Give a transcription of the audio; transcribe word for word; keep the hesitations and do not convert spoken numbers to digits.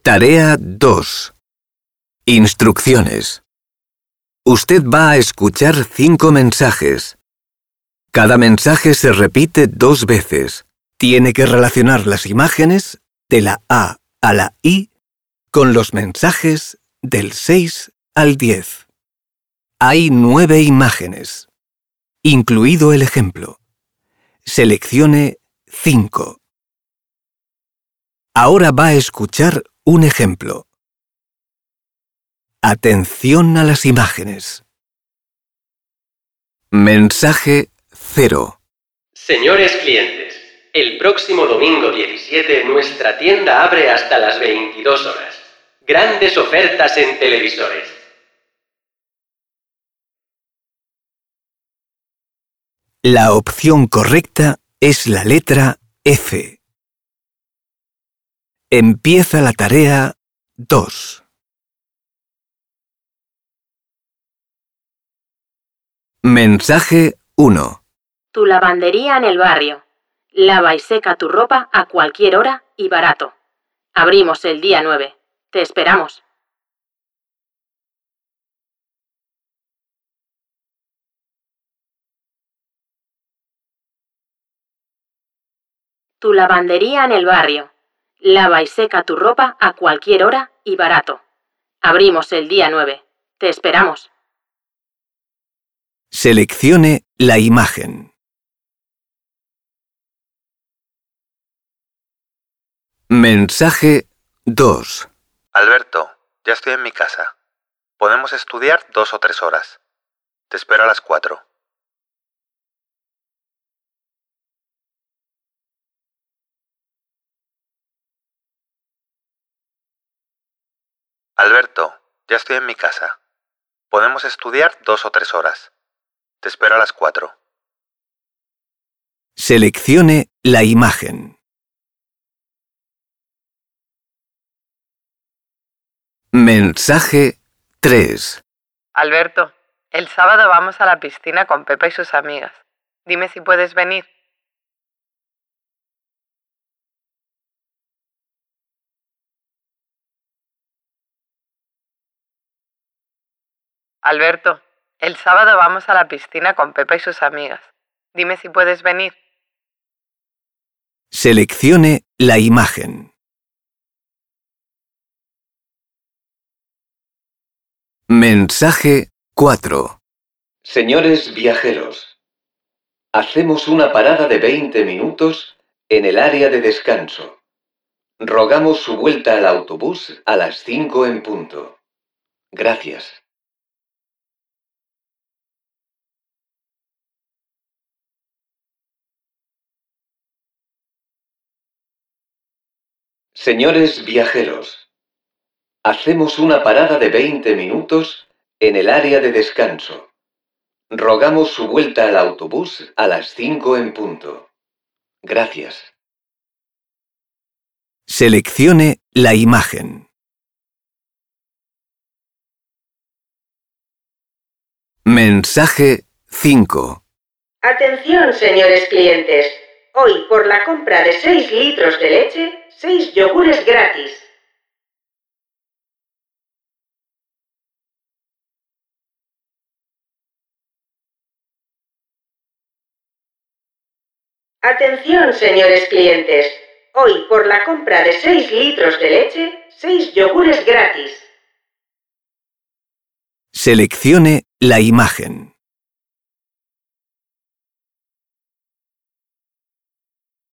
Tarea dos. Instrucciones. Usted va a escuchar cinco mensajes. Cada mensaje se repite dos veces. Tiene que relacionar las imágenes de la A a la I con los mensajes del seis al diez. Hay nueve imágenes, incluido el ejemplo. Seleccione cinco. Ahora va a escuchar un ejemplo. Atención a las imágenes. Mensaje cero. Señores clientes, el próximo domingo diecisiete nuestra tienda abre hasta las veintidós horas. Grandes ofertas en televisores. La opción correcta es la letra F. Empieza la tarea dos. Mensaje uno. Tu lavandería en el barrio. Lava y seca tu ropa a cualquier hora y barato. Abrimos el día nueve. Te esperamos. Tu lavandería en el barrio. Lava y seca tu ropa a cualquier hora y barato. Abrimos el día nueve. Te esperamos. Seleccione la imagen. Mensaje dos. Alberto, ya estoy en mi casa. Podemos estudiar dos o tres horas. Te espero a las cuatro. Alberto, ya estoy en mi casa. Podemos estudiar dos o tres horas. Te espero a las cuatro. Seleccione la imagen. Mensaje tres. Alberto, el sábado vamos a la piscina con Pepa y sus amigas. Dime si puedes venir. Alberto, el sábado vamos a la piscina con Pepa y sus amigas. Dime si puedes venir. Seleccione la imagen. Mensaje cuatro. Señores viajeros, hacemos una parada de veinte minutos en el área de descanso. Rogamos su vuelta al autobús a las cinco en punto. Gracias. Señores viajeros, hacemos una parada de veinte minutos en el área de descanso. Rogamos su vuelta al autobús a las cinco en punto. Gracias. Seleccione la imagen. Mensaje cinco. Atención, señores clientes. Hoy, por la compra de seis litros de leche, seis yogures gratis. Atención, señores clientes. Hoy, por la compra de seis litros de leche, seis yogures gratis. Seleccione la imagen.